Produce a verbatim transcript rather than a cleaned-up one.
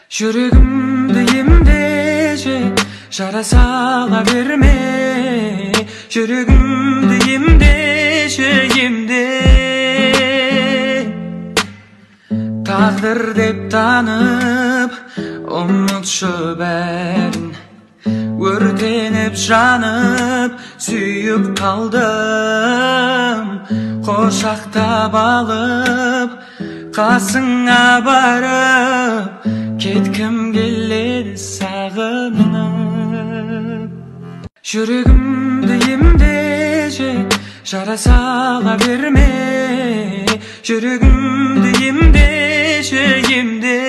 Жүрегімді емдеші, жара сала берме. Жүрегімді емдеші, емде. Тағдыр деп танып, ұмытшы бәрін. Өртеніп жанып, сүйіп қалдым. Қошақтап алып, қасыңа барып, кеткім келеді сағынып. Жүрегімді емдеші, жара сала берме. Жүрегімді емдеші, емде.